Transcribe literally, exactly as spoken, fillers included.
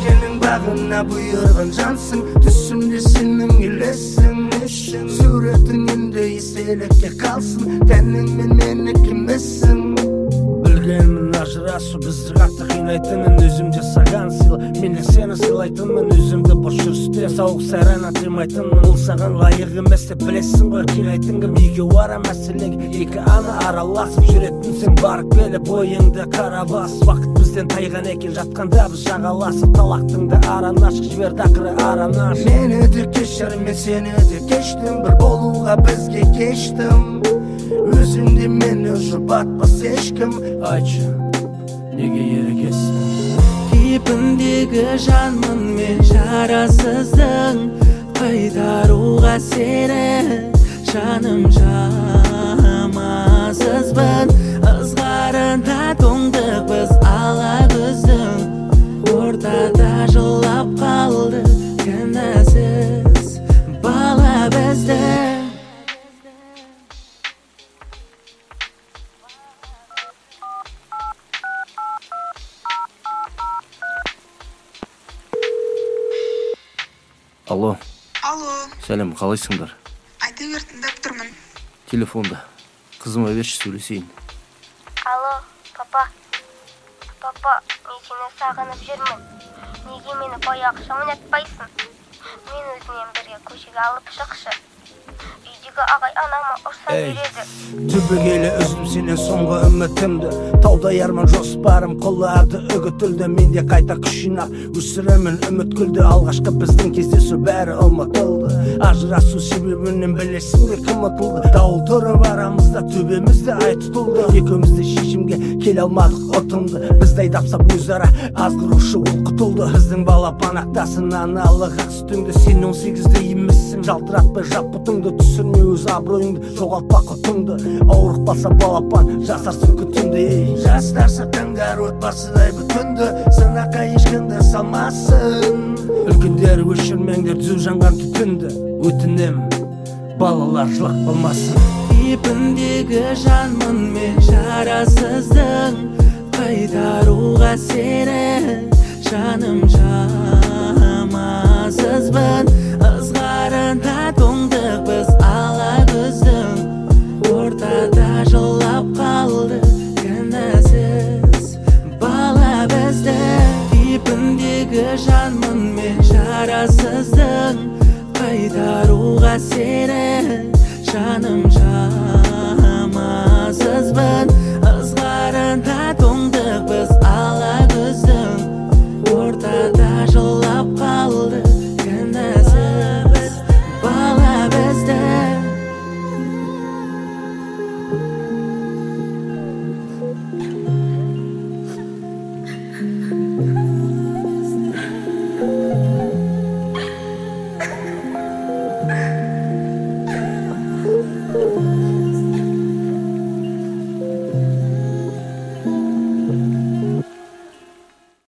Өзгенің бағына бұйырған жансың, түсімде сенің елесің. Суретің енді еселікке қалсын, тәніңмен менікі емессің. Білгенмін ажырасу бізді қатты қинайтынын, өзім жасаған сыйлы мен де сені сыйлайтынмын. Өзімді бос жүрісте сауық сайран атырмайтынмын. Ол саған лайық емес деп білесің ғой, қинайтын кім? Үйге бара мәселеге екі ана араласып жүретінсің. Барып келіп бойыңды қара бас, уақыт бізден тайған екен, жатқанда біз жағаласып. Талақтыңды аран ашық жіберді ақыры аран ашық. Мені де кешір, мен сені де кештім, бір болуға бізге кештім. Өзіңде мені жұбатпас ешкім. Айтшы, неге ерекесің? Кейпіңдегі жанмын мен жарасыздың, қайтаруға сені жаным жамасызбын. Ызғарында тоңдық біз ала көздің, ортада жылап қалды кінәсіз бала бізді. Алло. Алло. Сәлем, қалайсыңдар? Айта бер, тыңдап тұрмын. Телефонда. Қызыма берші, сөйлесейін. Алло, папа. Папа, мен сені сағынып жүрмін. Неге мені баяғыша ойнатпайсың? Мен өзіңмен бірге көшеге алып шықшы. Үйдегі ағай анама ұрса береді. Түбегейлі үздім сенен соңғы үмітімді, таудай арман жоспарым құлады үгітілді. Менде қайта күш жинап өсіремін үміт гүлді. Алғашқы біздің кездесу бәрі ұмытылды. Ажырасу себебінен білесің бе кім ұтылды? Дауыл тұрып арамызда, төбемізде ай тұтылды. Екеумізде шешімге келе алмадық ұтымды. Бізді айдапсап өзара азғырушы ол құтылды. Біздің балапан ақтасынан алық ақ сүтіңді. Сен он сегізде емессің, жалтыратпай жап бұтыңды. Түсірме өз абыройыңды, жоғалтпа құтыңды. Ауырық балса балапан жасарсың күтімді. Жастар сақтаңдар отбасыдай бүтінді, сынаққа ешкімді салмасын. Үлкендер өшірмеңдер түзу жанған түтінді, өтінем балалар жылақ болмасын. Кейпіңдегі жанмын мен жарасыздың, қайтаруға сені жаным жамасызбын. Ызғарында тоңдық біз ала көздің, ортада жылап қалды кінәсіз бала бізді. Кейпіңдегі жанмын мен жарасыздың, қайтаруға сені